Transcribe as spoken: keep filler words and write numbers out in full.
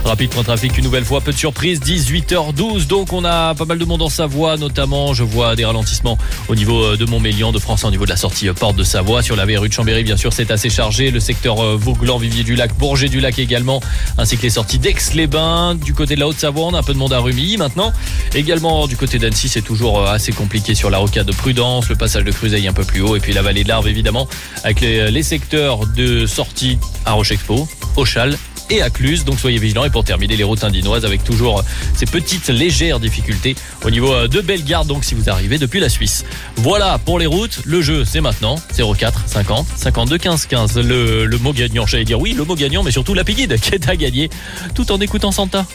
Rapide point trafic une nouvelle fois, peu de surprises, dix-huit heures douze. Donc on a pas mal de monde en Savoie, notamment je vois des ralentissements au niveau de Montmélian, de France au niveau de la sortie Porte de Savoie. Sur la V rue de Chambéry, bien sûr, c'est assez chargé. Le secteur Vauglan, Vivier-du-Lac, Bourget-du-Lac également, ainsi que les sorties d'Aix-les-Bains. Du côté de la Haute-Savoie, on a un peu de monde à Rumilly maintenant. Également du côté d'Annecy, c'est toujours assez compliqué sur la rocade de Prudence, le passage de Cruseille un peu plus haut, et puis la vallée de l'Arve évidemment, avec les, les secteurs de sortie à Roche-Expo, Auchal et à Cluse. Donc soyez vigilants. Et pour terminer, les routes indinoises avec toujours ces petites légères difficultés au niveau de Bellegarde, donc si vous arrivez depuis la Suisse. Voilà pour les routes. Le jeu, c'est maintenant. zéro quatre cinquante cinquante-deux quinze quinze. Le, le mot gagnant, j'allais dire oui, le mot gagnant, mais surtout la Piguide qui est à gagner tout en écoutant Santa.